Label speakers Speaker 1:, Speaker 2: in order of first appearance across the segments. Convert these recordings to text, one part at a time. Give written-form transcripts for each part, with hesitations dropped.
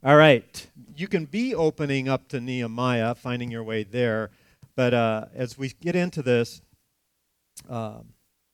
Speaker 1: All right. You can be opening up to Nehemiah, finding your way there. But as we get into this, uh,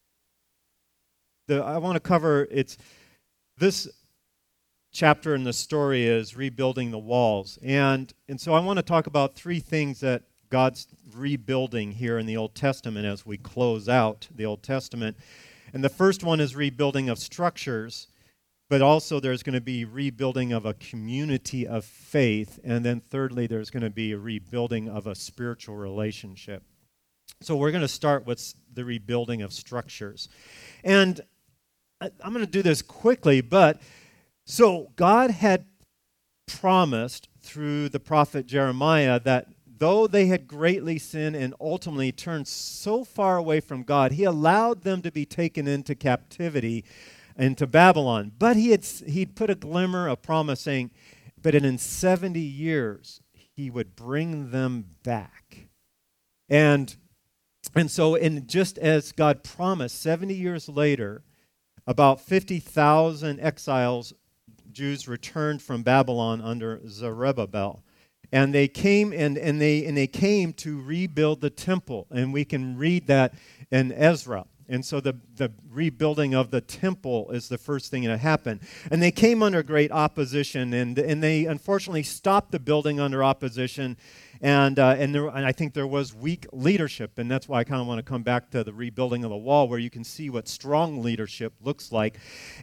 Speaker 1: I want to cover this chapter in the story is rebuilding the walls. And so I want to talk about three things that God's rebuilding here in the Old Testament as we close out the Old Testament. And the first one is rebuilding of structures. But also there's going to be rebuilding of a community of faith. And then thirdly, there's going to be a rebuilding of a spiritual relationship. So we're going to start with the rebuilding of structures. And I'm going to do this quickly, but so God had promised through the prophet Jeremiah that though they had greatly sinned and ultimately turned so far away from God, he allowed them to be taken into captivity into Babylon. But he'd put a glimmer of promise saying, but in 70 years, he would bring them back. And so just as God promised, 70 years later, about 50,000 exiles, Jews returned from Babylon under Zerubbabel. And they came and they came to rebuild the temple. And we can read that in Ezra. And so the rebuilding of the temple is the first thing that happened. And they came under great opposition, and they unfortunately stopped the building under opposition. And I think there was weak leadership, and that's why I kind of want to come back to the rebuilding of the wall, where you can see what strong leadership looks like.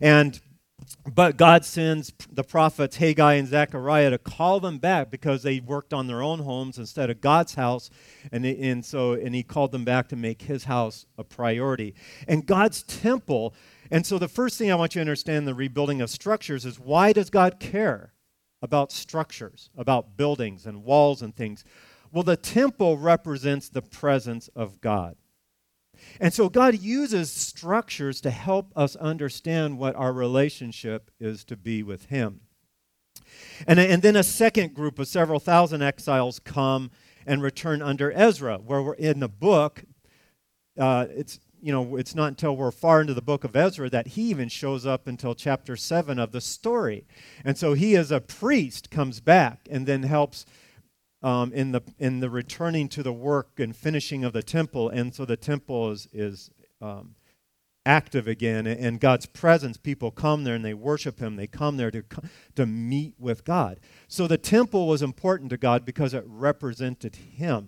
Speaker 1: But God sends the prophets Haggai and Zechariah to call them back because they worked on their own homes instead of God's house, and he called them back to make his house a priority. And God's temple, and so the first thing I want you to understand in the rebuilding of structures is, why does God care about structures, about buildings and walls and things? Well, the temple represents the presence of God. And so God uses structures to help us understand what our relationship is to be with him. And then a second group of several thousand exiles come and return under Ezra, where we're in the book. It's not until we're far into the book of Ezra that he even shows up until chapter 7 of the story. And so he, as a priest, comes back and then helps in the returning to the work and finishing of the temple. And so the temple is active again, and God's presence, people come there and they worship him. They come there to meet with God. So the temple was important to God because it represented him.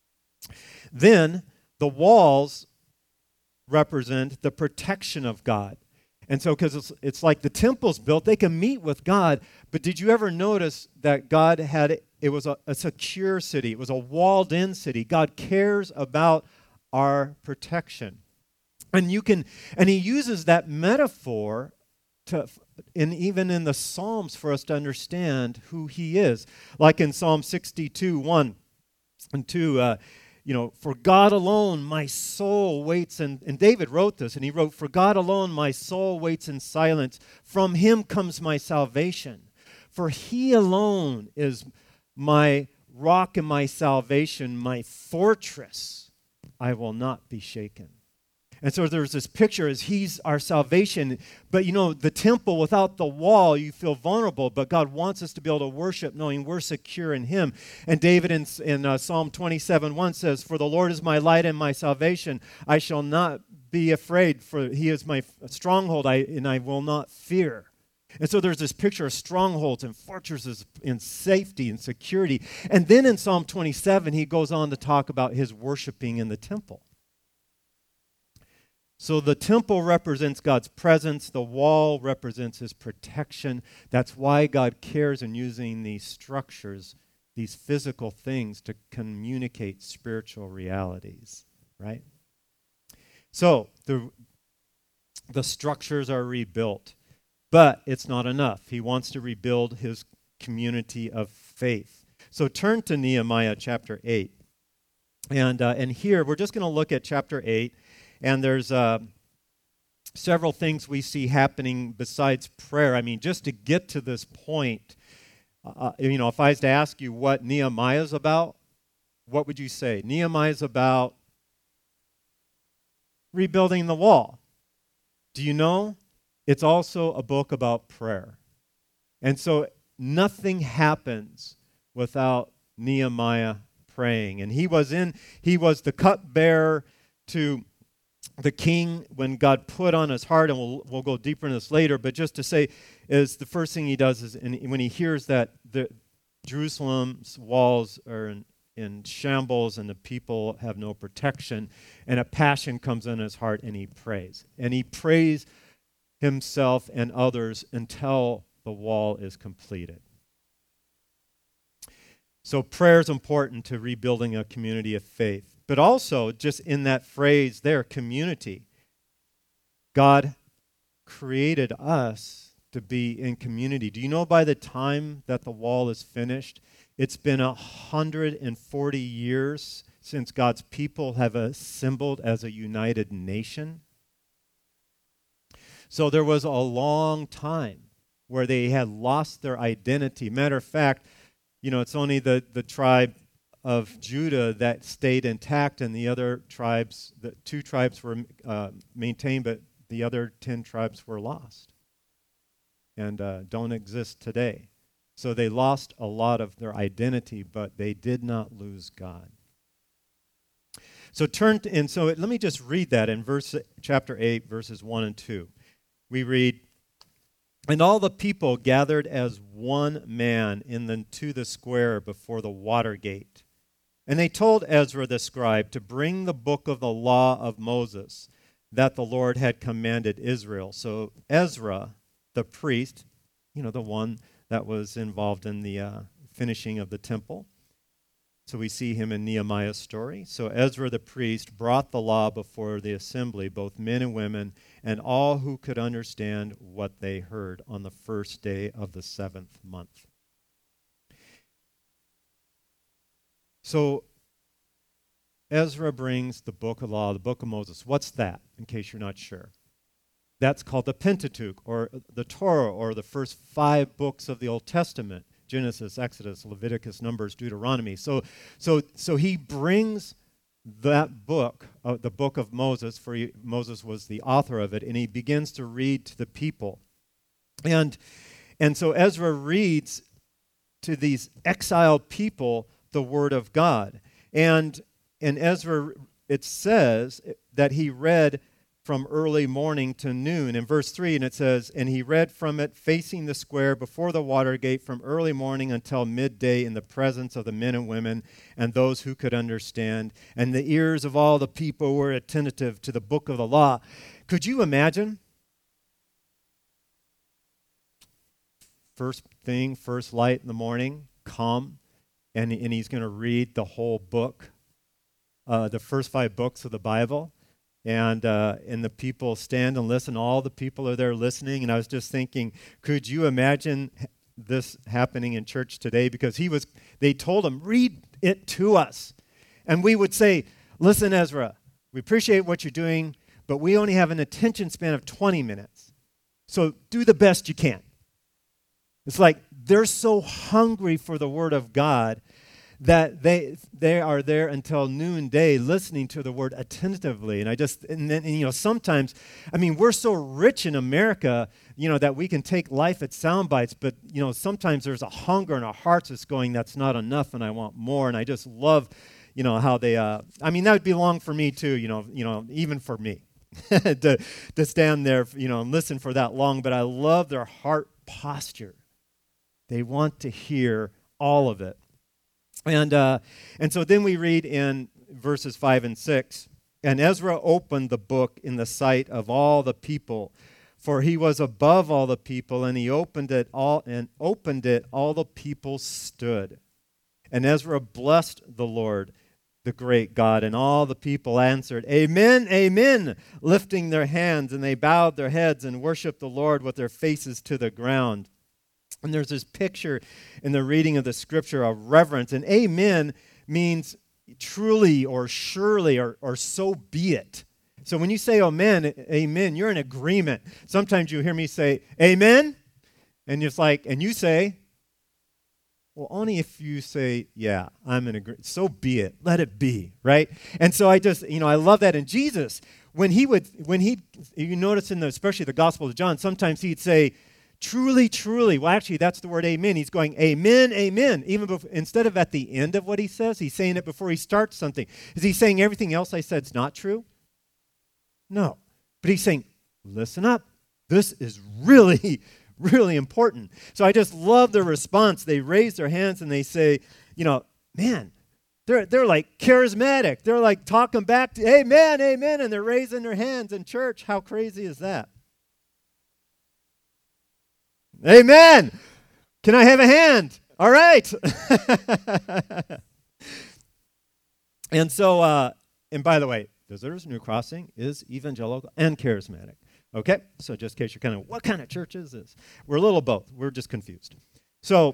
Speaker 1: Then the walls represent the protection of God. And so, because it's like the temple's built, they can meet with God. But did you ever notice that God it was a secure city. It was a walled-in city. God cares about our protection. And he uses that metaphor even in the Psalms for us to understand who he is. Like in Psalm 62, 1 and 2, for God alone my soul waits, and David wrote this, and he wrote, for God alone my soul waits in silence. From him comes my salvation. For he alone is my rock and my salvation, my fortress. I will not be shaken. And so there's this picture as he's our salvation. But the temple, without the wall, you feel vulnerable. But God wants us to be able to worship knowing we're secure in him. And David in Psalm 27:1 says, for the Lord is my light and my salvation. I shall not be afraid, for he is my stronghold, and I will not fear. And so there's this picture of strongholds and fortresses in safety and security. And then in Psalm 27, he goes on to talk about his worshiping in the temple. So the temple represents God's presence. The wall represents his protection. That's why God cares in using these structures, these physical things, to communicate spiritual realities, right? So the structures are rebuilt. But it's not enough. He wants to rebuild his community of faith. So turn to Nehemiah chapter 8. And here, we're just going to look at chapter 8. And there's several things we see happening besides prayer. I mean, just to get to this point, if I was to ask you what Nehemiah is about, what would you say? Nehemiah is about rebuilding the wall. Do you know? It's also a book about prayer. And so nothing happens without Nehemiah praying. And he was the cupbearer to the king when God put on his heart, and we'll go deeper into this later, but just to say, is the first thing he does is when he hears that Jerusalem's walls are in shambles and the people have no protection, and a passion comes in his heart, and he prays. And he prays himself and others until the wall is completed. So prayer is important to rebuilding a community of faith. But also, just in that phrase there, community, God created us to be in community. Do you know by the time that the wall is finished, it's been 140 years since God's people have assembled as a united nation? So there was a long time where they had lost their identity. Matter of fact, it's only the tribe of Judah that stayed intact, and the other tribes, the 2 tribes were maintained, but the other 10 tribes were lost and don't exist today. So they lost a lot of their identity, but they did not lose God. So let me just read that in chapter 8, verses 1 and 2. We read, "And all the people gathered as one man to the square before the water gate. And they told Ezra the scribe to bring the book of the law of Moses that the Lord had commanded Israel." So Ezra, the priest, the one that was involved in the finishing of the temple. So we see him in Nehemiah's story. So Ezra the priest brought the law before the assembly, both men and women, and all who could understand what they heard on the first day of the 7th month. So Ezra brings the book of law, the book of Moses. What's that, in case you're not sure? That's called the Pentateuch, or the Torah, or the first 5 books of the Old Testament: Genesis, Exodus, Leviticus, Numbers, Deuteronomy. So he brings that book, the book of Moses, for Moses was the author of it, and he begins to read to the people. And so Ezra reads to these exiled people the word of God. And Ezra, it says that he read from early morning to noon. In verse 3, and it says, "And he read from it facing the square before the water gate from early morning until midday in the presence of the men and women and those who could understand. And the ears of all the people were attentive to the book of the law." Could you imagine? First light in the morning, come, and he's going to read the whole book, the first 5 books of the Bible. And the people stand and listen. All the people are there listening. And I was just thinking, could you imagine this happening in church today? Because they told him, read it to us. And we would say, "Listen, Ezra, we appreciate what you're doing, but we only have an attention span of 20 minutes. So do the best you can." It's like they're so hungry for the word of God that they are there until noonday listening to the word attentively. And sometimes, we're so rich in America, that we can take life at sound bites, but, sometimes there's a hunger in our hearts that's going, "That's not enough, and I want more." And I just love, how they, that would be long for me too, even for me, to stand there, and listen for that long. But I love their heart posture. They want to hear all of it. And so then we read in verses 5 and 6, "And Ezra opened the book in the sight of all the people, for he was above all the people, and he opened it, all the people stood. And Ezra blessed the Lord, the great God, and all the people answered, 'Amen, amen,' lifting their hands, and they bowed their heads and worshiped the Lord with their faces to the ground." And there's this picture in the reading of the scripture of reverence. And amen means truly or surely or so be it. So when you say amen, you're in agreement. Sometimes you hear me say amen, and it's like, and you say, well, only if you say, yeah, I'm in agreement. So be it. Let it be, right? And so I love that in Jesus. When he you notice especially the Gospel of John, sometimes he'd say, Truly, truly. Well, actually, that's the word amen. He's going, amen, amen. Even instead of at the end of what he says, he's saying it before he starts something. Is he saying everything else I said is not true? No. But he's saying, listen up. This is really, really important. So I just love their response. They raise their hands and they say, man, they're like charismatic. They're like talking back to, amen, amen, and they're raising their hands in church. How crazy is that? Amen. Can I have a hand? All right. And so, and by the way, Visitors New Crossing is evangelical and charismatic. Okay? So just in case you're kind of, what kind of church is this? We're a little both. We're just confused. So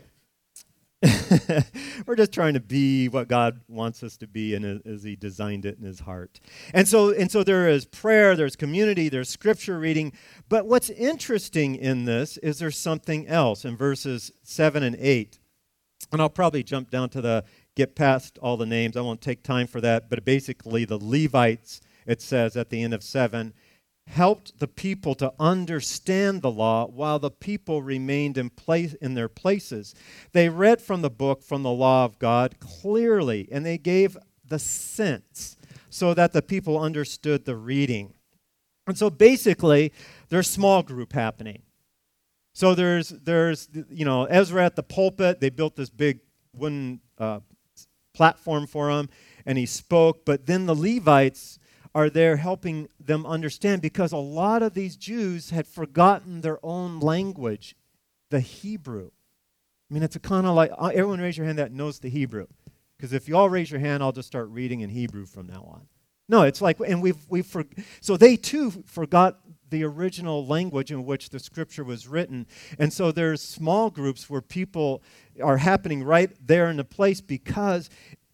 Speaker 1: we're just trying to be what God wants us to be and as he designed it in his heart. And so there is prayer, there's community, there's scripture reading. But what's interesting in this is there's something else in verses 7 and 8. And I'll probably jump down to get past all the names. I won't take time for that. But basically the Levites, it says at the end of 7, helped the people to understand the law while the people remained in their places. They read from the book, from the law of God clearly, and they gave the sense so that the people understood the reading. And so basically, there's small group happening. So there's Ezra at the pulpit. They built this big wooden platform for him, and he spoke. But then the Levites are there helping them understand, because a lot of these Jews had forgotten their own language, the Hebrew. I mean, it's kind of like, everyone raise your hand that knows the Hebrew. Because if you all raise your hand, I'll just start reading in Hebrew from now on. No, it's like, and so they too forgot the original language in which the scripture was written. And so there's small groups where people are happening right there in the place, because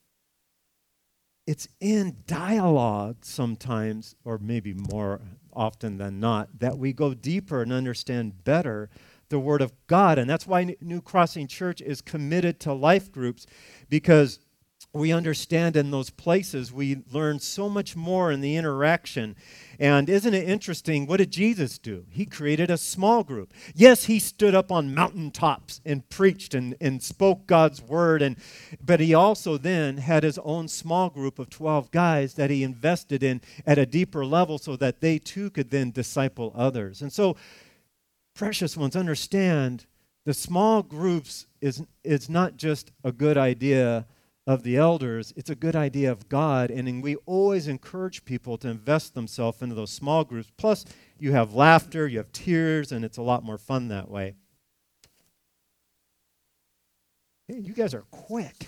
Speaker 1: it's in dialogue sometimes, or maybe more often than not, that we go deeper and understand better the Word of God. And that's why New Crossing Church is committed to life groups, because we understand in those places we learn so much more in the interaction. And isn't it interesting, what did Jesus do? He created a small group. Yes, he stood up on mountaintops and preached and spoke God's word, but he also then had his own small group of 12 guys that he invested in at a deeper level so that they too could then disciple others. And so, precious ones, understand the small groups is not just a good idea of the elders, it's a good idea of God, and we always encourage people to invest themselves into those small groups. Plus, you have laughter, you have tears, and it's a lot more fun that way. Hey, you guys are quick.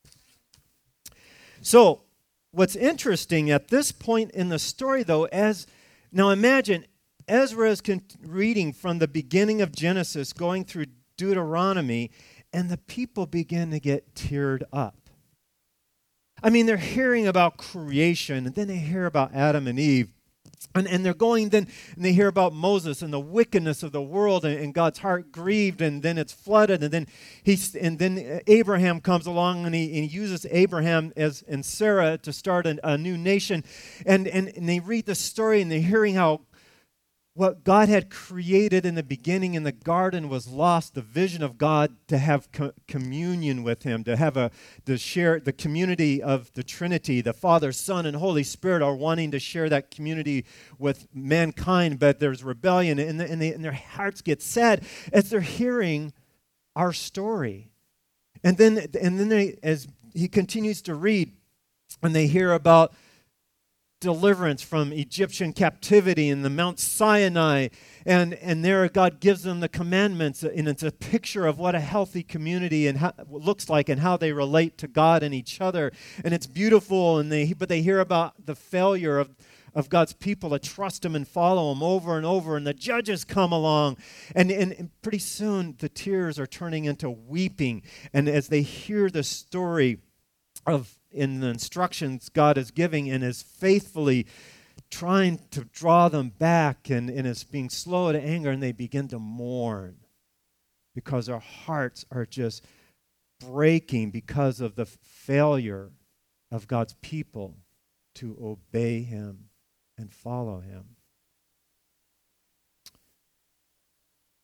Speaker 1: So, what's interesting at this point in the story, though, now imagine Ezra is reading from the beginning of Genesis, going through Deuteronomy, and the people begin to get teared up. I mean, they're hearing about creation, and then they hear about Adam and Eve. And they're going then, and they hear about Moses and the wickedness of the world, and God's heart grieved, and then it's flooded, and then Abraham comes along, and he uses Abraham and Sarah to start a new nation. And they read the story, and they're hearing how what God had created in the beginning in the garden was lost. The vision of God to have communion with him, to share the community of the Trinity, the Father, Son, and Holy Spirit are wanting to share that community with mankind, but there's rebellion, and their hearts get sad as they're hearing our story. And then as he continues to read, and they hear about deliverance from Egyptian captivity in the Mount Sinai, and there God gives them the commandments, and it's a picture of what a healthy community and how looks like, and how they relate to God and each other, and it's beautiful. But they hear about the failure of God's people to trust him and follow him over and over, and the judges come along, and pretty soon the tears are turning into weeping, and as they hear the story in the instructions God is giving, and is faithfully trying to draw them back, and is being slow to anger, and they begin to mourn because their hearts are just breaking because of the failure of God's people to obey him and follow him.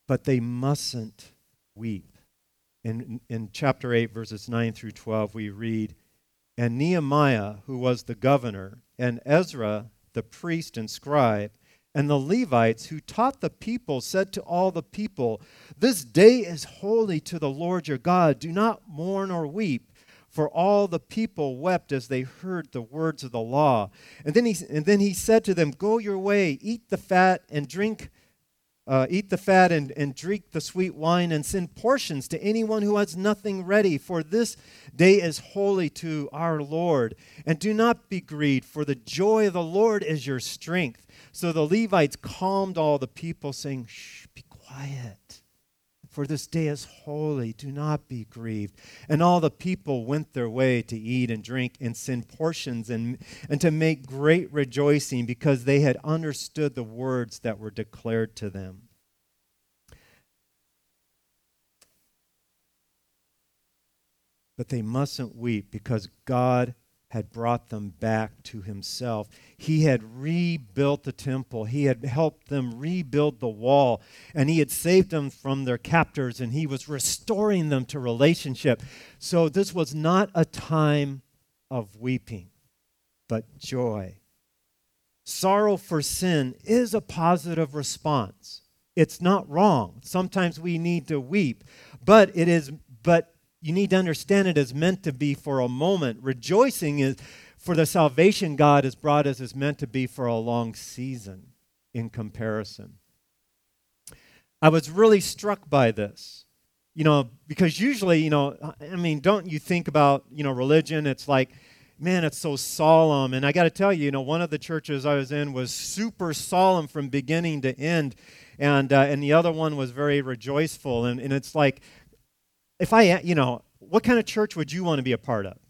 Speaker 1: but they mustn't weep. In chapter 8, verses 9 through 12, we read, "And Nehemiah, who was the governor, and Ezra, the priest and scribe, and the Levites who taught the people said to all the people, 'This day is holy to the Lord your God. Do not mourn or weep.' For all the people wept as they heard the words of the law. And then he said to them, 'Go your way, eat the fat and drink and drink the sweet wine, and send portions to anyone who has nothing ready. For this day is holy to our Lord. And do not be grieved, for the joy of the Lord is your strength.' So the Levites calmed all the people, saying, 'Shh, be quiet. For this day is holy. Do not be grieved.' And all the people went their way to eat and drink and send portions and to make great rejoicing, because they had understood the words that were declared to them." But they mustn't weep, because God had brought them back to himself. He had rebuilt the temple. He had helped them rebuild the wall. And he had saved them from their captors. And he was restoring them to relationship. So this was not a time of weeping, but joy. Sorrow for sin is a positive response. It's not wrong. Sometimes we need to weep. But you need to understand it is meant to be for a moment. Rejoicing is for the salvation God has brought us is meant to be for a long season in comparison. I was really struck by this, because usually, don't you think about, religion? It's like, man, it's so solemn. And I got to tell you, one of the churches I was in was super solemn from beginning to end. And the other one was very rejoiceful. And it's like, if what kind of church would you want to be a part of?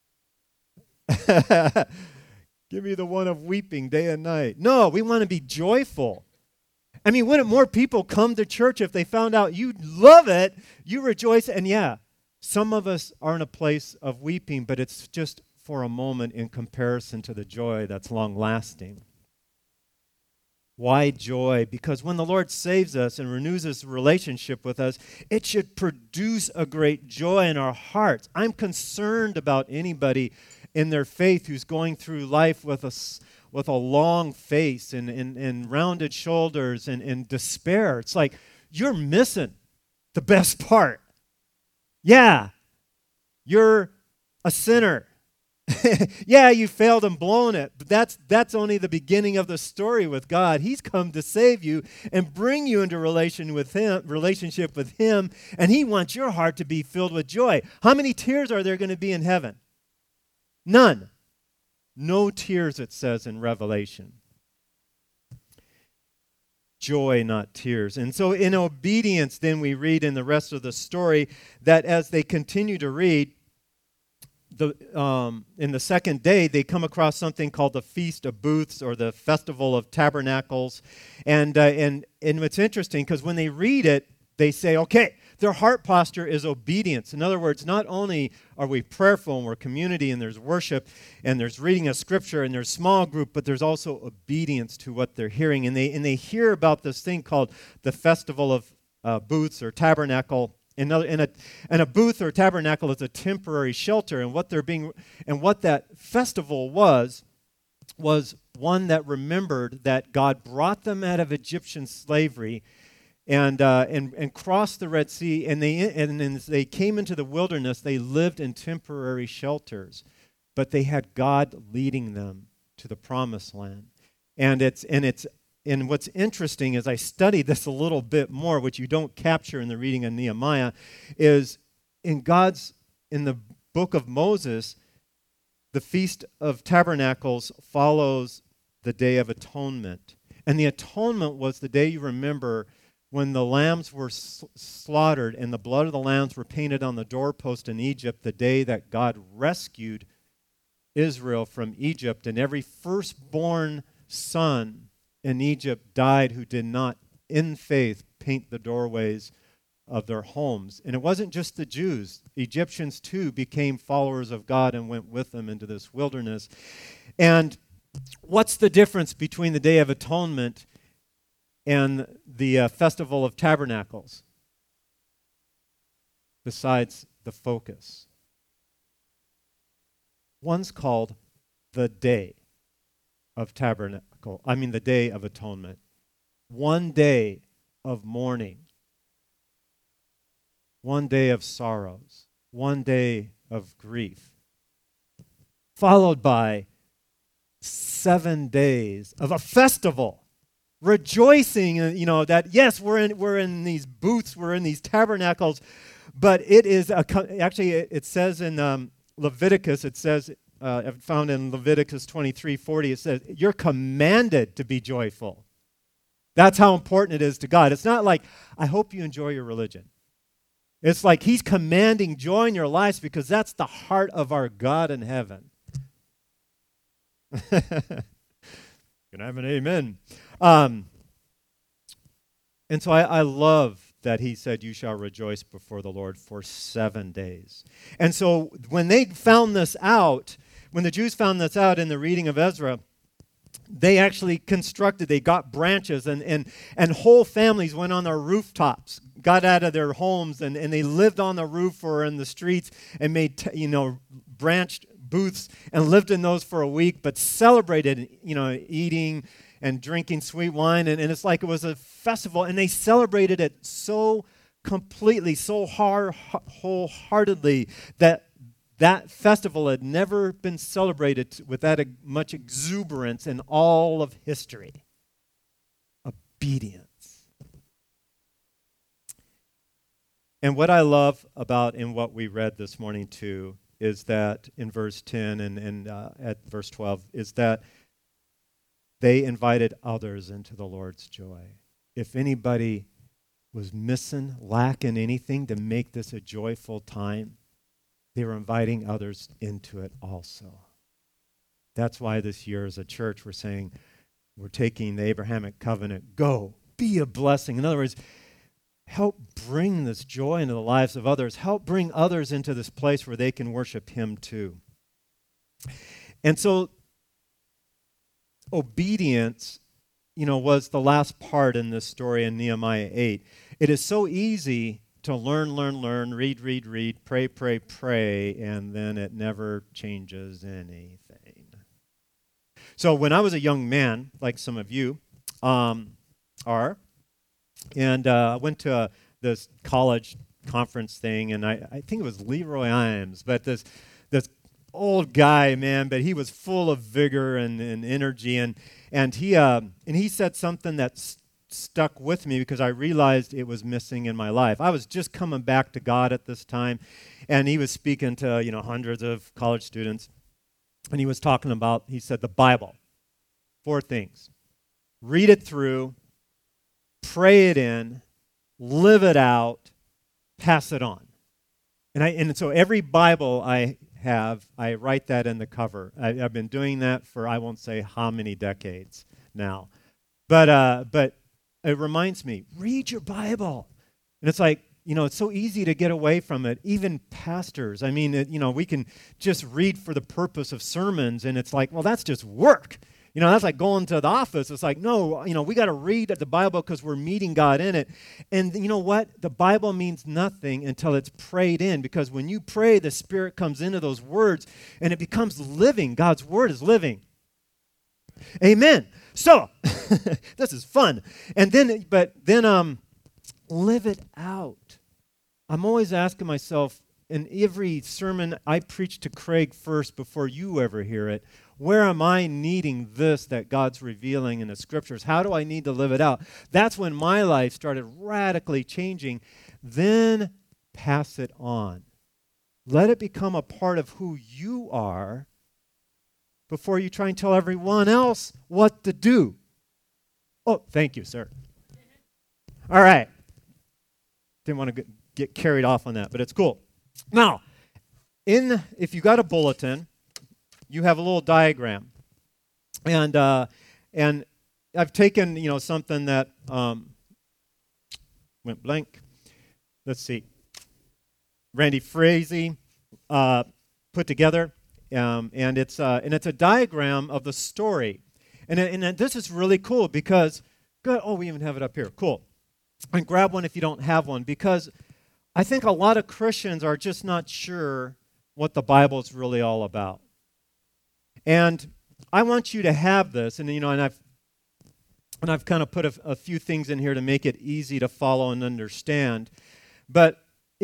Speaker 1: Give me the one of weeping day and night. No, we want to be joyful. I mean, wouldn't more people come to church if they found out you love it, you rejoice? And yeah, some of us are in a place of weeping, but it's just for a moment in comparison to the joy that's long-lasting. Why joy? Because when the Lord saves us and renews his relationship with us, it should produce a great joy in our hearts. I'm concerned about anybody in their faith who's going through life with a long face and rounded shoulders and despair. It's like, you're missing the best part. Yeah, you're a sinner. Yeah, you failed and blown it, but that's only the beginning of the story with God. He's come to save you and bring you into relationship with him, and he wants your heart to be filled with joy. How many tears are there going to be in heaven? None. No tears, it says in Revelation. Joy, not tears. And so in obedience, then we read in the rest of the story that as they continue to read, in the second day, they come across something called the Feast of Booths, or the Festival of Tabernacles. And it's interesting because when they read it, they say, okay, their heart posture is obedience. In other words, not only are we prayerful and we're community and there's worship and there's reading of scripture and there's small group, but there's also obedience to what they're hearing. And they hear about this thing called the Festival of Booths or Tabernacle. And a booth or tabernacle is a temporary shelter, and what that festival was one that remembered that God brought them out of Egyptian slavery and crossed the Red Sea, and as they came into the wilderness, they lived in temporary shelters, but they had God leading them to the Promised Land, And what's interesting as I studied this a little bit more, which you don't capture in the reading of Nehemiah, is in the book of Moses, the Feast of Tabernacles follows the Day of Atonement. And the atonement was the day, you remember, when the lambs were slaughtered and the blood of the lambs were painted on the doorpost in Egypt, the day that God rescued Israel from Egypt, and every firstborn son in Egypt died who did not, in faith, paint the doorways of their homes. And it wasn't just the Jews. Egyptians, too, became followers of God and went with them into this wilderness. And what's the difference between the Day of Atonement and the Festival of Tabernacles, besides the focus. One's called the Day of the Day of Atonement. One day of mourning. One day of sorrows. One day of grief. Followed by 7 days of a festival. Rejoicing, that yes, we're in these booths, we're in these tabernacles, but it is it says in Leviticus, it says, found in Leviticus 23:40, it says, you're commanded to be joyful. That's how important it is to God. It's not like, I hope you enjoy your religion. It's like he's commanding joy in your lives because that's the heart of our God in heaven. Can I have an amen? And so I love that he said, you shall rejoice before the Lord for 7 days. And so when they found this out, when the Jews found this out in the reading of Ezra, they actually they got branches, and whole families went on their rooftops, got out of their homes, and they lived on the roof or in the streets and made, branched booths and lived in those for a week, but celebrated, eating and drinking sweet wine, and it's like it was a festival, and they celebrated it so completely, so wholeheartedly that festival had never been celebrated with that much exuberance in all of history. Obedience. And what I love about in what we read this morning too is that in verse 10 and at verse 12 is that they invited others into the Lord's joy. If anybody was missing, lacking anything to make this a joyful time, they were inviting others into it also. That's why this year as a church we're saying we're taking the Abrahamic covenant. Go, be a blessing. In other words, help bring this joy into the lives of others. Help bring others into this place where they can worship him too. And so obedience, was the last part in this story in Nehemiah 8. It is so easy to learn, read, pray, and then it never changes anything. So when I was a young man, like some of you are, and I went to this college conference thing, and I think it was Leroy Imes, but this old guy, man, but he was full of vigor and energy, and he said something that's stuck with me because I realized it was missing in my life. I was just coming back to God at this time, and he was speaking to, hundreds of college students, and he was talking about, he said, the Bible. 4 things. Read it through, pray it in, live it out, pass it on. And so every Bible I have, I write that in the cover. I've been doing that for I won't say how many decades now. But it reminds me, read your Bible. And it's like, it's so easy to get away from it. Even pastors, we can just read for the purpose of sermons, and it's like, well, that's just work. That's like going to the office. It's like, no, we got to read the Bible because we're meeting God in it. And you know what? The Bible means nothing until it's prayed in, because when you pray, the Spirit comes into those words, and it becomes living. God's Word is living. Amen. So, this is fun. And then live it out. I'm always asking myself, in every sermon I preach to Craig first before you ever hear it, where am I needing this that God's revealing in the Scriptures? How do I need to live it out? That's when my life started radically changing. Then pass it on. Let it become a part of who you are before you try and tell everyone else what to do. Oh, thank you, sir. All right. Didn't want to get carried off on that, but it's cool. Now, if you got a bulletin, you have a little diagram. And I've taken, something that went blank. Let's see. Randy Frazee put together. And it's a diagram of the story. And this is really cool because Good. Oh, we even have it up here. Cool. And grab one if you don't have one, because I think a lot of Christians are just not sure what the Bible is really all about. And I want you to have this, and I've kind of put a few things in here to make it easy to follow and understand. But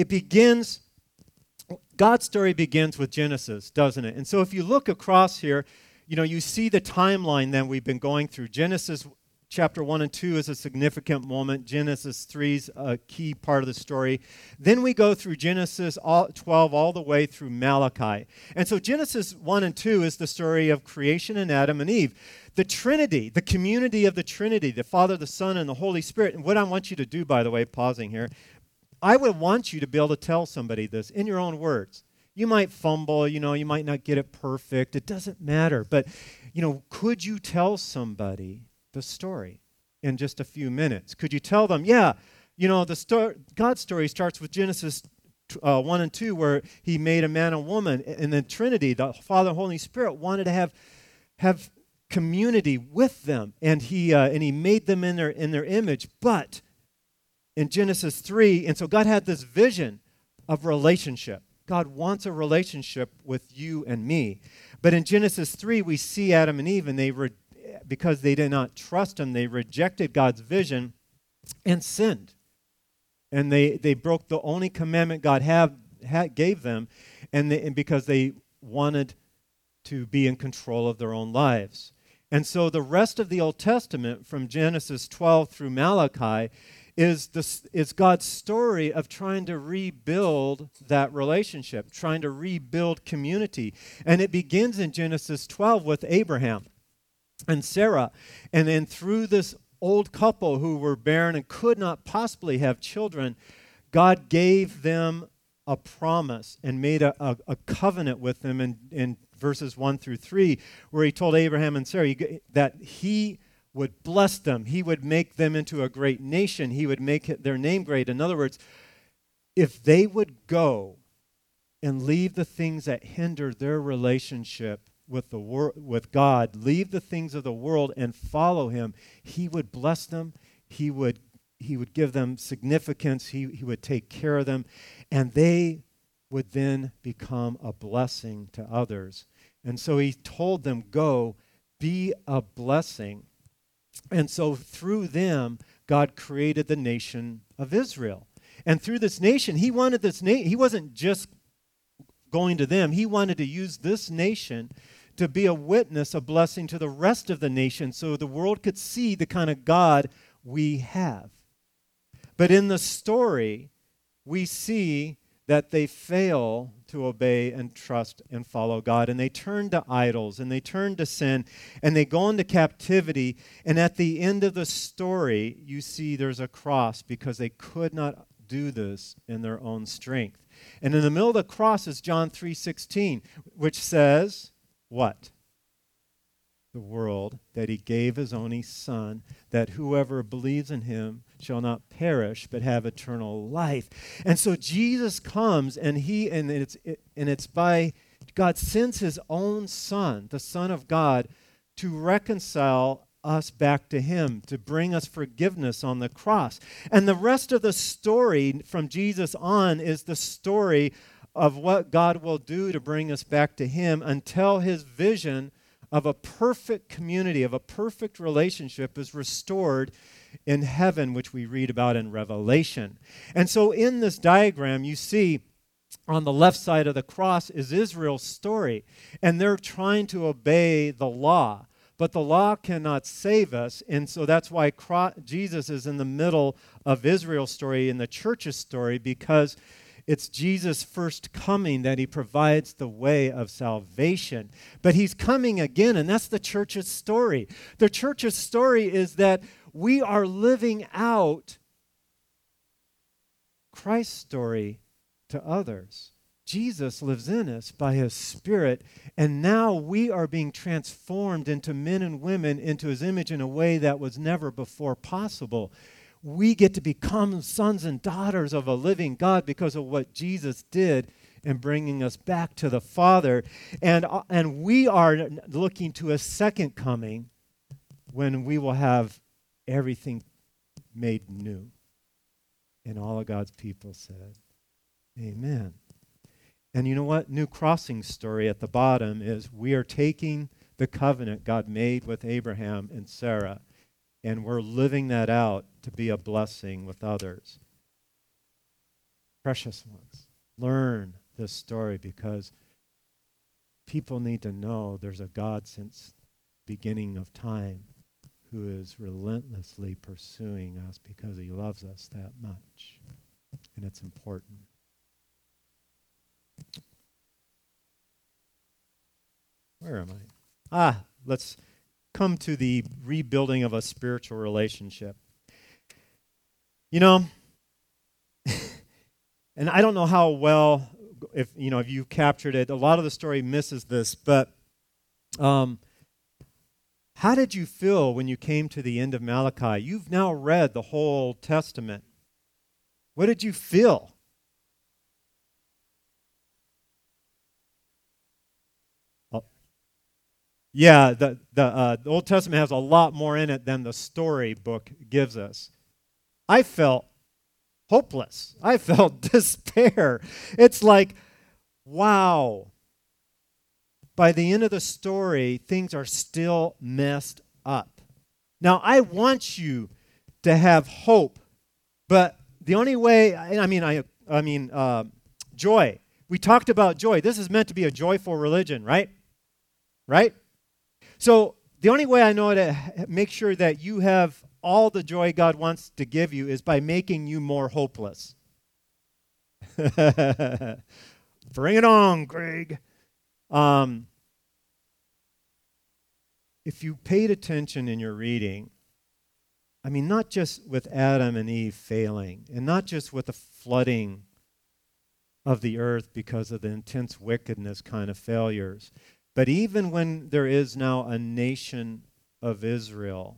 Speaker 1: God's story begins with Genesis, doesn't it? And so if you look across here, you see the timeline that we've been going through. Genesis chapter 1 and 2 is a significant moment. Genesis 3 is a key part of the story. Then we go through Genesis 12 all the way through Malachi. And so Genesis 1 and 2 is the story of creation and Adam and Eve. The Trinity, the community of the Trinity, the Father, the Son, and the Holy Spirit. And what I want you to do, by the way, pausing here, I would want you to be able to tell somebody this in your own words. You might fumble, you might not get it perfect. It doesn't matter. But, could you tell somebody the story in just a few minutes? Could you tell them, God's story starts with Genesis 1 and 2, where he made a man and woman, and the Trinity, the Father and Holy Spirit, wanted to have community with them, and he made them in their image. But in Genesis 3, and so God had this vision of relationship. God wants a relationship with you and me. But in Genesis 3, we see Adam and Eve, and because they did not trust him, they rejected God's vision and sinned. And they broke the only commandment God gave them, and because they wanted to be in control of their own lives. And so the rest of the Old Testament, from Genesis 12 through Malachi, is God's story of trying to rebuild that relationship, trying to rebuild community. And it begins in Genesis 12 with Abraham and Sarah. And then through this old couple who were barren and could not possibly have children, God gave them a promise and made a covenant with them in verses 1 through 3, where he told Abraham and Sarah that he would bless them. He would make them into a great nation. He would make their name great. In other words, if they would go and leave the things that hinder their relationship with God, leave the things of the world and follow him, he would bless them. He would give them significance. He would take care of them, and they would then become a blessing to others. And so he told them, go, be a blessing. And so through them, God created the nation of Israel. And through this nation, he wanted this nation, he wasn't just going to them, he wanted to use this nation to be a witness, a blessing to the rest of the nation, so the world could see the kind of God we have. But in the story, we see that they fail to obey and trust and follow God. And they turn to idols, and they turn to sin, and they go into captivity. And at the end of the story, you see there's a cross, because they could not do this in their own strength. And in the middle of the cross is John 3:16, which says, what? The world, that he gave his only Son, that whoever believes in him shall not perish but have eternal life. And so Jesus comes, and it's by God sends his own Son, the Son of God, to reconcile us back to him, to bring us forgiveness on the cross. And the rest of the story from Jesus on is the story of what God will do to bring us back to him, until his vision of a perfect community, of a perfect relationship is restored in heaven, which we read about in Revelation. And so in this diagram, you see on the left side of the cross is Israel's story. And they're trying to obey the law. But the law cannot save us. And so that's why Jesus is in the middle of Israel's story, in the church's story, because it's Jesus' first coming that he provides the way of salvation. But he's coming again, and that's the church's story. The church's story is that we are living out Christ's story to others. Jesus lives in us by his Spirit, and now we are being transformed into men and women into his image in a way that was never before possible. We get to become sons and daughters of a living God because of what Jesus did in bringing us back to the Father. And we are looking to a second coming when we will have everything made new. And all of God's people said, amen. And you know what? New Crossing story at the bottom is we are taking the covenant God made with Abraham and Sarah, and we're living that out to be a blessing with others. Precious ones, learn this story because people need to know there's a God since the beginning of time who is relentlessly pursuing us because he loves us that much. And it's important. Where am I? Let's come to the rebuilding of a spiritual relationship. You know, and I don't know how well, if you captured it, a lot of the story misses this, but how did you feel when you came to the end of Malachi? You've now read the whole Old Testament. What did you feel? Yeah, the Old Testament has a lot more in it than the storybook gives us. I felt hopeless. I felt despair. It's like, wow. By the end of the story, things are still messed up. Now, I want you to have hope, but the only way, joy. We talked about joy. This is meant to be a joyful religion, right? Right? So the only way I know to make sure that you have all the joy God wants to give you is by making you more hopeless. Bring it on, Greg. If you paid attention in your reading, not just with Adam and Eve failing, and not just with the flooding of the earth because of the intense wickedness kind of failures, but even when there is now a nation of Israel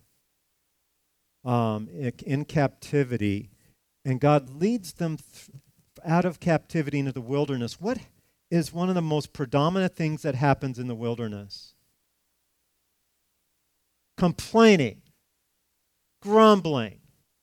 Speaker 1: in captivity, and God leads them out of captivity into the wilderness, what is one of the most predominant things that happens in the wilderness? Complaining, grumbling,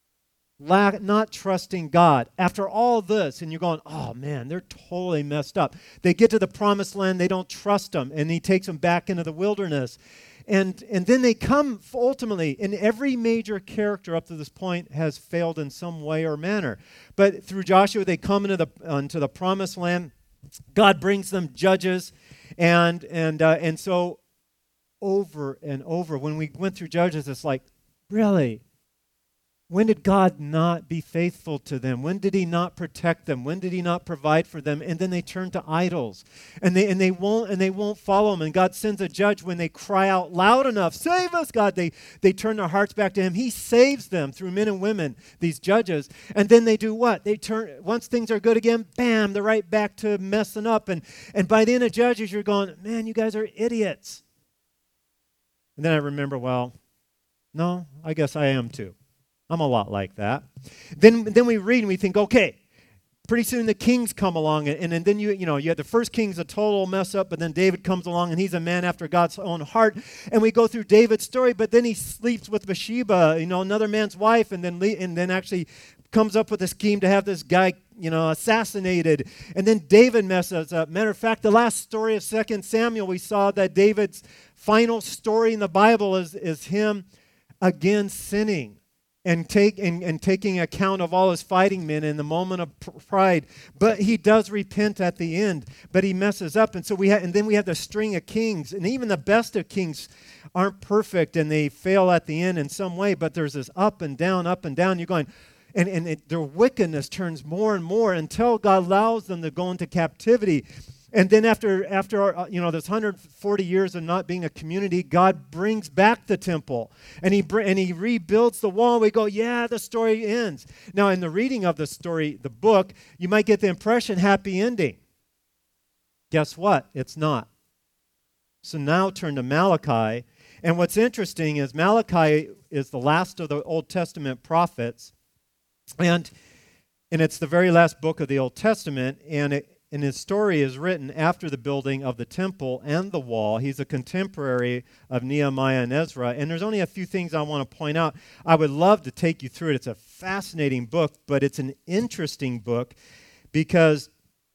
Speaker 1: not trusting God. After all this, and you're going, oh man, they're totally messed up. They get to the promised land, they don't trust him, and he takes them back into the wilderness. And then they come ultimately, and every major character up to this point has failed in some way or manner. But through Joshua, they come into the promised land. God brings them judges, and so over and over, when we went through Judges, it's like, really? When did God not be faithful to them? When did he not protect them? When did he not provide for them? And then they turn to idols. And they won't follow him. And God sends a judge when they cry out loud enough, save us, God. They turn their hearts back to him. He saves them through men and women, these judges. And then they do what? They turn, once things are good again, bam, they're right back to messing up. And by the end of Judges, you're going, man, you guys are idiots. And then I remember, well, no, I guess I am too. I'm a lot like that. Then we read and we think, okay, pretty soon the kings come along, and then you have the first king's a total mess up, but then David comes along and he's a man after God's own heart, and we go through David's story, but then he sleeps with Bathsheba, another man's wife, and then actually comes up with a scheme to have this guy, assassinated, and then David messes up. Matter of fact, the last story of 2 Samuel, we saw that David's final story in the Bible is him again sinning. And taking account of all his fighting men in the moment of pride, but he does repent at the end. But he messes up, and so then we have the string of kings, and even the best of kings aren't perfect, and they fail at the end in some way. But there's this up and down. You're going, their wickedness turns more and more until God allows them to go into captivity. And then after this 140 years of not being a community, God brings back the temple, and he rebuilds the wall. We go, yeah, the story ends. Now, in the reading of the story, the book, you might get the impression happy ending. Guess what? It's not. So now turn to Malachi, and what's interesting is Malachi is the last of the Old Testament prophets, and it's the very last book of the Old Testament, and and his story is written after the building of the temple and the wall. He's a contemporary of Nehemiah and Ezra. And there's only a few things I want to point out. I would love to take you through it. It's a fascinating book, but it's an interesting book because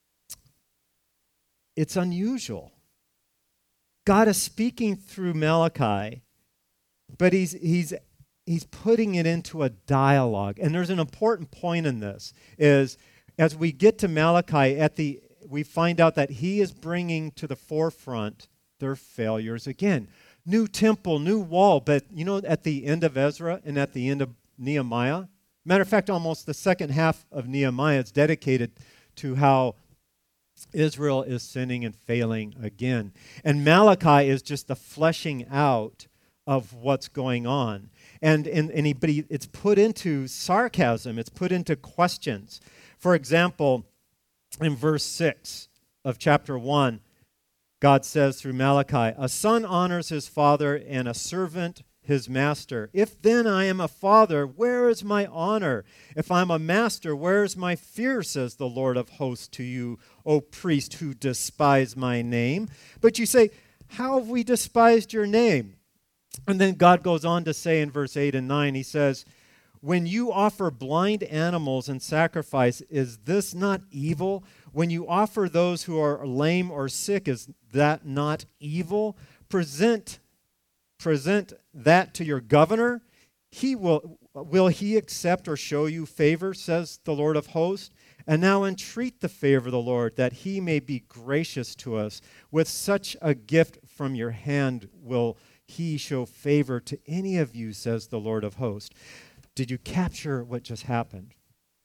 Speaker 1: it's unusual. God is speaking through Malachi, but he's putting it into a dialogue. And there's an important point in this, is as we get to Malachi, we find out that he is bringing to the forefront their failures again. New temple, new wall, but at the end of Ezra and at the end of Nehemiah, matter of fact, almost the second half of Nehemiah is dedicated to how Israel is sinning and failing again. And Malachi is just the fleshing out of what's going on. But it's put into sarcasm, it's put into questions. For example, in verse 6 of chapter 1, God says through Malachi, "A son honors his father and a servant his master. If then I am a father, where is my honor? If I'm a master, where is my fear, says the Lord of hosts to you, O priest who despise my name?" But you say, how have we despised your name? And then God goes on to say in verse 8 and 9, he says, "When you offer blind animals in sacrifice, is this not evil? When you offer those who are lame or sick, is that not evil? Present that to your governor. Will he accept or show you favor, says the Lord of hosts? And now entreat the favor of the Lord, that he may be gracious to us. With such a gift from your hand will he show favor to any of you, says the Lord of hosts." Did you capture what just happened?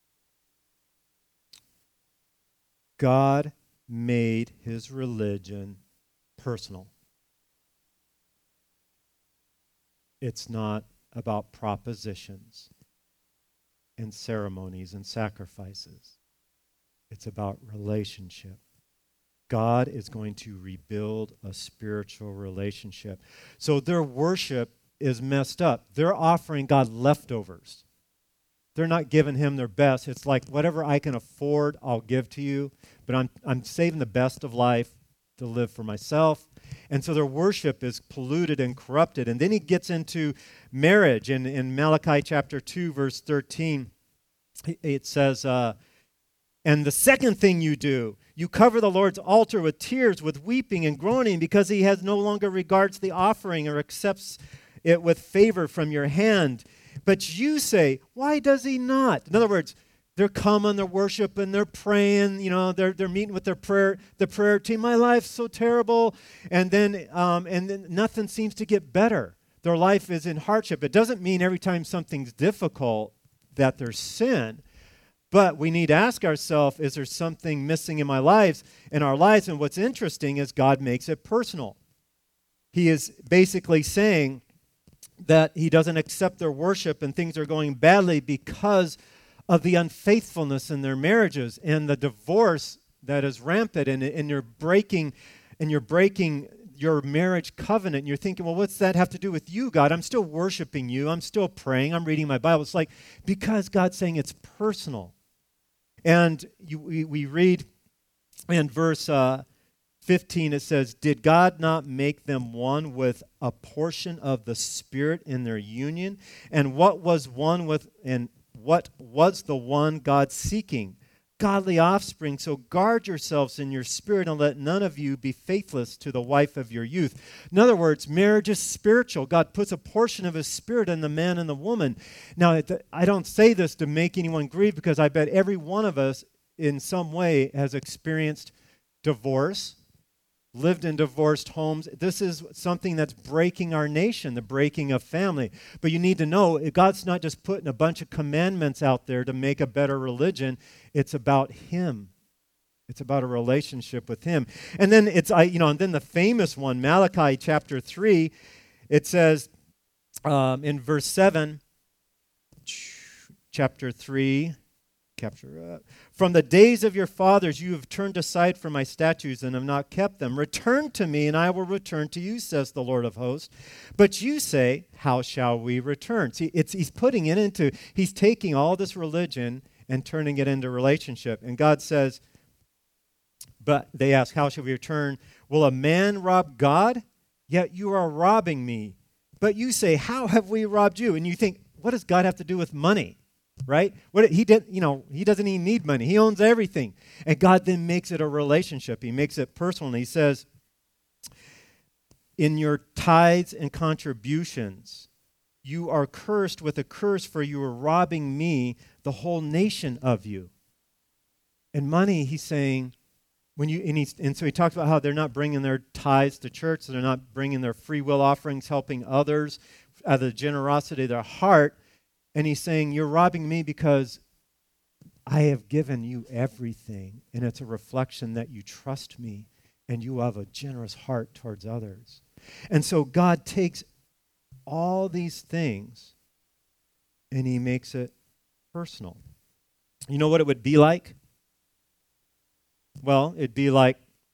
Speaker 1: God made his religion personal. It's not about propositions and ceremonies and sacrifices. It's about relationship. God is going to rebuild a spiritual relationship. So their worship is messed up. They're offering God leftovers. They're not giving him their best. It's like, whatever I can afford, I'll give to you. But I'm saving the best of life to live for myself. And so their worship is polluted and corrupted. And then he gets into marriage. And in Malachi chapter 2, verse 13, it says, "And the second thing you do, you cover the Lord's altar with tears, with weeping and groaning, because he has no longer regards the offering or accepts it with favor from your hand. But you say, why does he not?" In other words, they're coming, they're worshiping, they're praying, they're meeting with the prayer team. My life's so terrible. And then nothing seems to get better. Their life is in hardship. It doesn't mean every time something's difficult that there's sin. But we need to ask ourselves, is there something missing in our lives? And what's interesting is God makes it personal. He is basically saying that he doesn't accept their worship and things are going badly because of the unfaithfulness in their marriages and the divorce that is rampant, and you're breaking your marriage covenant. And you're thinking, well, what's that have to do with you, God? I'm still worshiping you. I'm still praying. I'm reading my Bible. It's like, because God's saying it's personal. And we read in verse 15, it says, "Did God not make them one with a portion of the Spirit in their union? And what was the one God seeking? Godly offspring. So guard yourselves in your spirit and let none of you be faithless to the wife of your youth." In other words, marriage is spiritual. God puts a portion of his Spirit in the man and the woman. Now, I don't say this to make anyone grieve, because I bet every one of us in some way has experienced divorce, lived in divorced homes. This is something that's breaking our nation, the breaking of family. But you need to know, God's not just putting a bunch of commandments out there to make a better religion. It's about him. It's about a relationship with him. And then and then the famous one, Malachi chapter 3, it says in verse 7, chapter 3, "From the days of your fathers you have turned aside from my statutes and have not kept them. Return to me, and I will return to you, says the Lord of hosts. But you say, how shall we return?" See, he's taking all this religion and turning it into relationship. And God says, But they ask, how shall we return? Will a man rob God? Yet you are robbing me. But you say, how have we robbed you? And you think, what does God have to do with money? Right? He doesn't even need money. He owns everything. And God then makes it a relationship. He makes it personal. And he says, in your tithes and contributions, you are cursed with a curse, for you are robbing me, the whole nation, of you. And money, he's saying, and so he talks about how they're not bringing their tithes to church, so they're not bringing their free will offerings, helping others out of the generosity of their heart. And he's saying, you're robbing me because I have given you everything, and it's a reflection that you trust me and you have a generous heart towards others. And so God takes all these things and he makes it personal. You know what it would be like? Well, it'd be like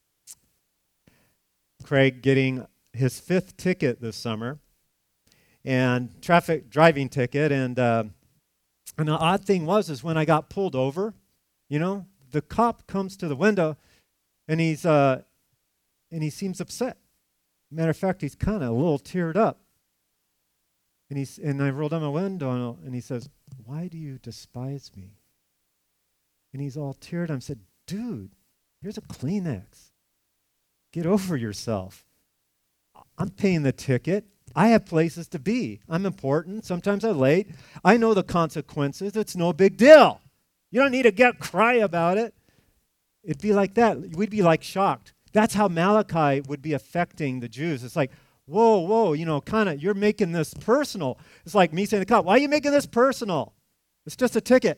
Speaker 1: Craig getting his 5th ticket this summer, and traffic driving ticket, and the odd thing is when I got pulled over, the cop comes to the window, and he seems upset. Matter of fact, he's kind of a little teared up, and I rolled down my window, and he says, "Why do you despise me?" And he's all teared up. I said, "Dude, here's a Kleenex. Get over yourself. I'm paying the ticket. I have places to be. I'm important. Sometimes I'm late. I know the consequences. It's no big deal. You don't need to cry about it." It'd be like that. We'd be like shocked. That's how Malachi would be affecting the Jews. It's like, whoa, you're making this personal. It's like me saying to the cop, "Why are you making this personal? It's just a ticket."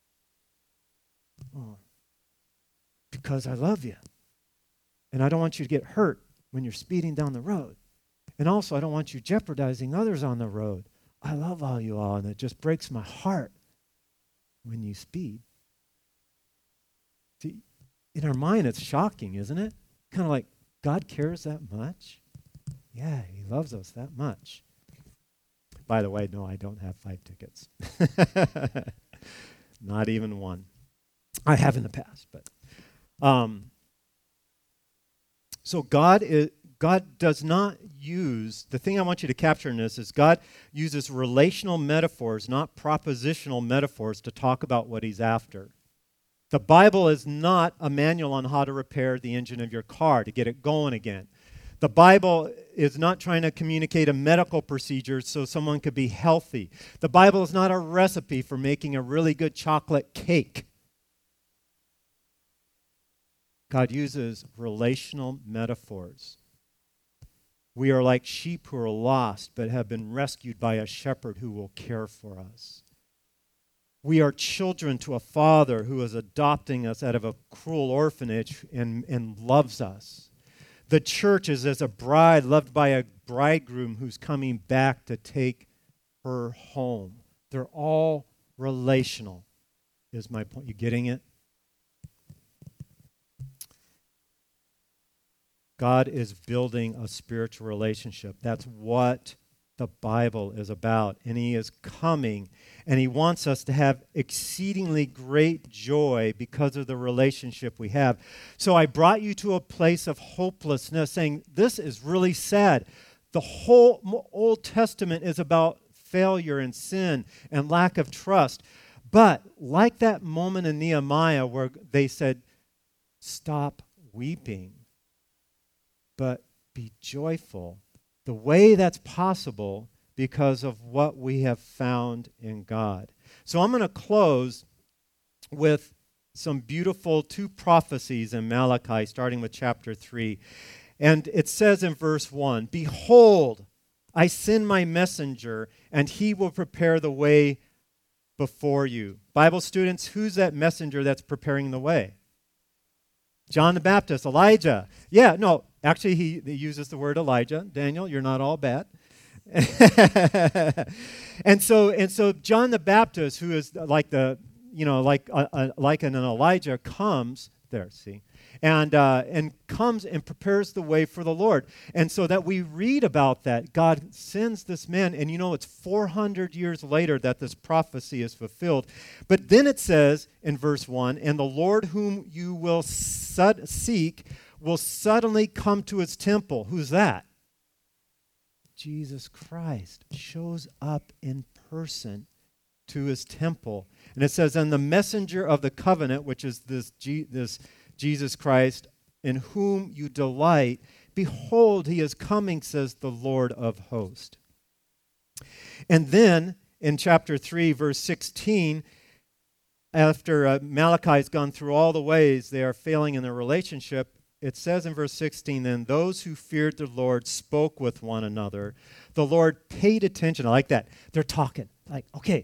Speaker 1: "Oh, because I love you. And I don't want you to get hurt when you're speeding down the road. And also, I don't want you jeopardizing others on the road. I love all you all, and it just breaks my heart when you speed." See, in our mind, it's shocking, isn't it? Kind of like, God cares that much? Yeah, he loves us that much. By the way, no, I don't have 5 tickets. Not even one. I have in the past, but... So God does not use, the thing I want you to capture in this is God uses relational metaphors, not propositional metaphors, to talk about what he's after. The Bible is not a manual on how to repair the engine of your car to get it going again. The Bible is not trying to communicate a medical procedure so someone could be healthy. The Bible is not a recipe for making a really good chocolate cake. God uses relational metaphors. We are like sheep who are lost but have been rescued by a shepherd who will care for us. We are children to a father who is adopting us out of a cruel orphanage and loves us. The church is as a bride loved by a bridegroom who's coming back to take her home. They're all relational, is my point. You getting it? God is building a spiritual relationship. That's what the Bible is about. And he is coming, and he wants us to have exceedingly great joy because of the relationship we have. So I brought you to a place of hopelessness, saying, this is really sad. The whole Old Testament is about failure and sin and lack of trust. But like that moment in Nehemiah where they said, "Stop weeping, but be joyful." The way that's possible because of what we have found in God. So I'm going to close with some beautiful 2 prophecies in Malachi, starting with chapter 3. And it says in verse 1, "Behold, I send my messenger, and he will prepare the way before you." Bible students, who's that messenger that's preparing the way? John the Baptist, Elijah. Yeah, no, actually he uses the word Elijah. Daniel, you're not all bad. and so John the Baptist, who is like an Elijah, comes there. See, and comes and prepares the way for the Lord. And so that we read about that, God sends this man, and it's 400 years later that this prophecy is fulfilled. But then it says in verse 1, and the Lord whom you will seek will suddenly come to his temple. Who's that? Jesus Christ shows up in person to his temple. And it says, and the messenger of the covenant, which is this Jesus Christ, in whom you delight, behold, he is coming, says the Lord of hosts. And then in chapter 3, verse 16, after Malachi's gone through all the ways they are failing in their relationship, it says in verse 16, then those who feared the Lord spoke with one another. The Lord paid attention. I like that. They're talking. Like, okay,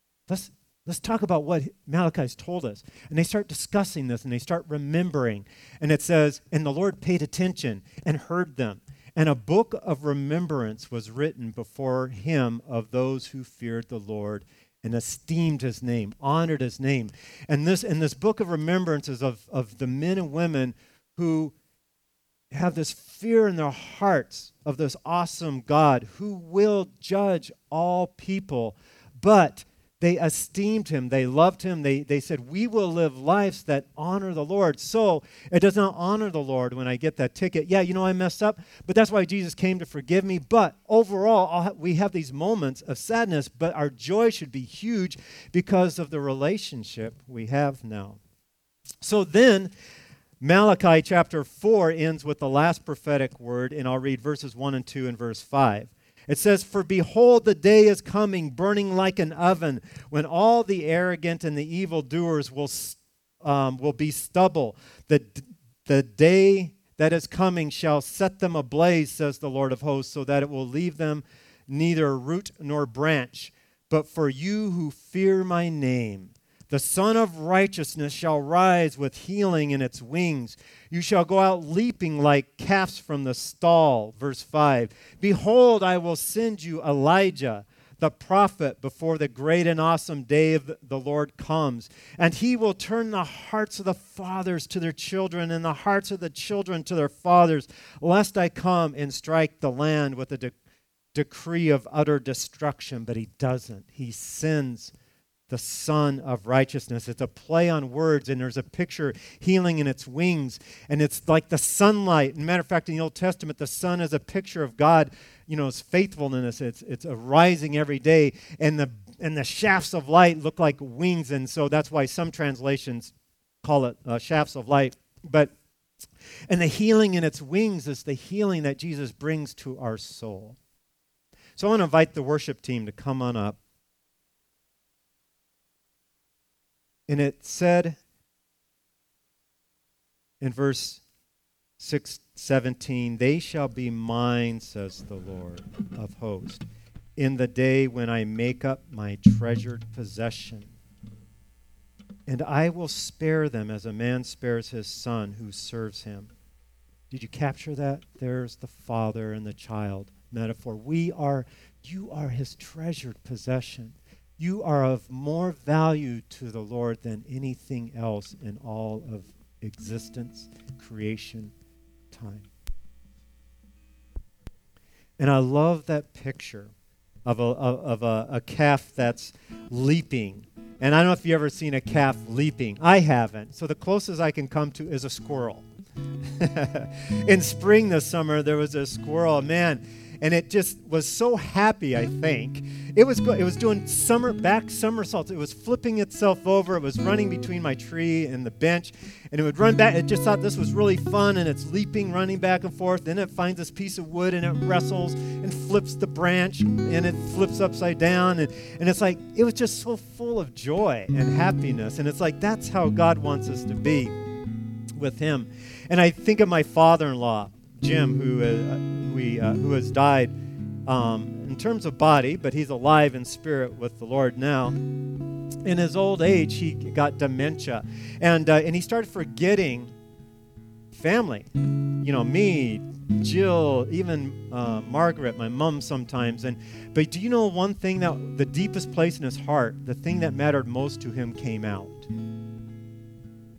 Speaker 1: let's talk about what Malachi's told us. And they start discussing this, and they start remembering. And it says, and the Lord paid attention and heard them. And a book of remembrance was written before him of those who feared the Lord and esteemed his name, honored his name. And this book of remembrance is of the men and women who have this fear in their hearts of this awesome God who will judge all people. But they esteemed him. They loved him. They said, we will live lives that honor the Lord. So it does not honor the Lord when I get that ticket. Yeah, I messed up, but that's why Jesus came to forgive me. But overall, we have these moments of sadness, but our joy should be huge because of the relationship we have now. So then, Malachi chapter 4 ends with the last prophetic word, and I'll read verses 1 and 2 and verse 5. It says, for behold, the day is coming, burning like an oven, when all the arrogant and the evildoers will be stubble. The day that is coming shall set them ablaze, says the Lord of hosts, so that it will leave them neither root nor branch. But for you who fear my name, the Son of Righteousness shall rise with healing in its wings. You shall go out leaping like calves from the stall. Verse 5. Behold, I will send you Elijah, the prophet, before the great and awesome day of the Lord comes. And he will turn the hearts of the fathers to their children and the hearts of the children to their fathers, lest I come and strike the land with a decree of utter destruction. But he doesn't. He sends the Son of Righteousness. It's a play on words, and there's a picture healing in its wings, and it's like the sunlight. As a matter of fact, in the Old Testament, the sun is a picture of God, his faithfulness. It's arising every day, and the shafts of light look like wings, and so that's why some translations call it shafts of light. And the healing in its wings is the healing that Jesus brings to our soul. So I want to invite the worship team to come on up. And it said in verse 17, they shall be mine, says the Lord of hosts, in the day when I make up my treasured possession. And I will spare them as a man spares his son who serves him. Did you capture that? There's the father and the child metaphor. You are his treasured possession. You are of more value to the Lord than anything else in all of existence, creation, time. And I love that picture of a calf that's leaping. And I don't know if you've ever seen a calf leaping. I haven't. So the closest I can come to is a squirrel. In spring this summer, there was a squirrel, man, and it just was so happy, I think. It was doing back somersaults. It was flipping itself over. It was running between my tree and the bench, and it would run back. It just thought this was really fun, and it's leaping, running back and forth. Then it finds this piece of wood, and it wrestles and flips the branch, and it flips upside down. And it's like, it was just so full of joy and happiness. And it's like, that's how God wants us to be with him. And I think of my father-in-law, Jim, who has died in terms of body, but he's alive in spirit with the Lord now. In his old age, he got dementia, and he started forgetting family. Me, Jill, even Margaret, my mom sometimes. But do you know one thing, that the deepest place in his heart, the thing that mattered most to him came out?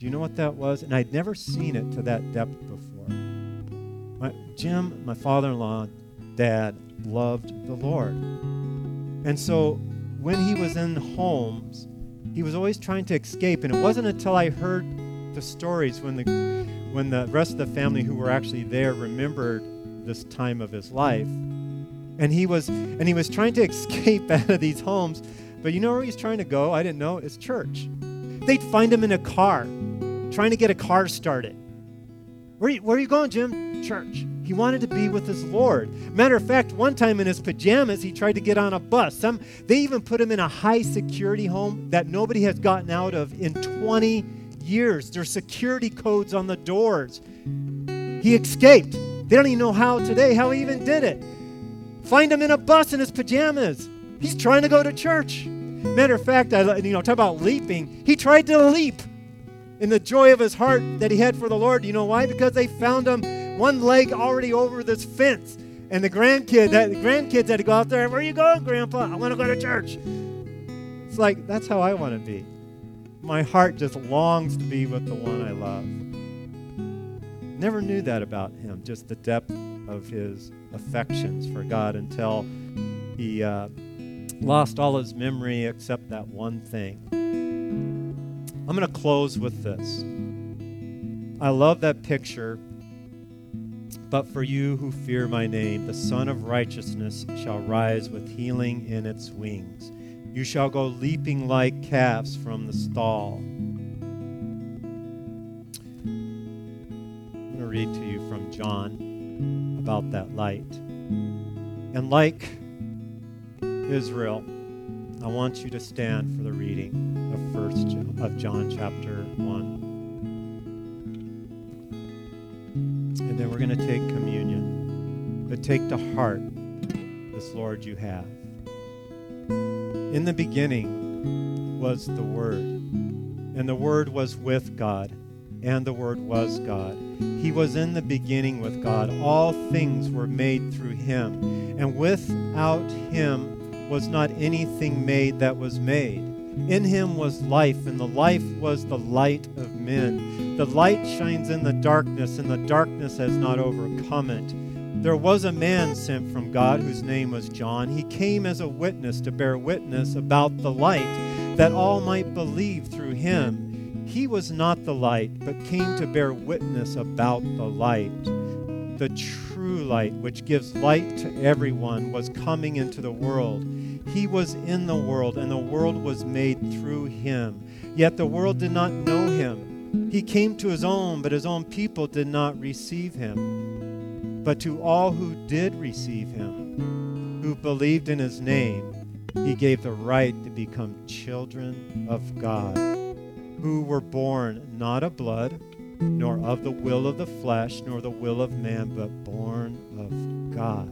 Speaker 1: Do you know what that was? And I'd never seen it to that depth before. Jim, my father-in-law, Dad, loved the Lord. And so when he was in homes, he was always trying to escape. And it wasn't until I heard the stories when the rest of the family who were actually there remembered this time of his life. And he was trying to escape out of these homes. But you know where he's trying to go? I didn't know. It's church. They'd find him in a car, trying to get a car started. Where are you going, Jim? Church. He wanted to be with his Lord. Matter of fact, one time in his pajamas, he tried to get on a bus. They even put him in a high security home that nobody has gotten out of in 20 years. There's security codes on the doors. He escaped. They don't even know how he even did it. Find him in a bus in his pajamas. He's trying to go to church. Matter of fact, talk about leaping. He tried to leap in the joy of his heart that he had for the Lord. You know why? Because they found him one leg already over this fence. And the grandkids had to go out there. Where are you going, Grandpa? I want to go to church. It's like, that's how I want to be. My heart just longs to be with the one I love. Never knew that about him, just the depth of his affections for God until he lost all his memory except that one thing. I'm going to close with this. I love that picture. But for you who fear my name, the Son of Righteousness shall rise with healing in its wings. You shall go leaping like calves from the stall. I'm going to read to you from John about that light. And like Israel, I want you to stand for the reading of John chapter 1. And then we're going to take communion. But take to heart this Lord you have. In the beginning was the Word, and the Word was with God, and the Word was God. He was in the beginning with God. All things were made through him, and without him was not anything made that was made. In him was life, and the life was the light of men. The light shines in the darkness, and the darkness has not overcome it. There was a man sent from God whose name was John. He came as a witness to bear witness about the light, that all might believe through him. He was not the light, but came to bear witness about the light. The true light, which gives light to everyone, was coming into the world. He was in the world, and the world was made through him. Yet the world did not know him. He came to his own, but his own people did not receive him. But to all who did receive him, who believed in his name, he gave the right to become children of God, who were born not of blood, nor of the will of the flesh, nor the will of man, but born of God.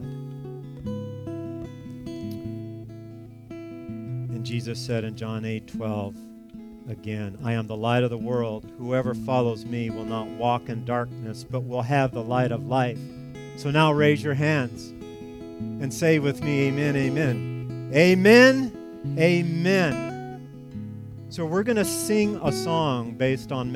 Speaker 1: And Jesus said in John 8:12, again, I am the light of the world. Whoever follows me will not walk in darkness, but will have the light of life. So now raise your hands and say with me, amen, amen. Amen, amen. So we're going to sing a song based on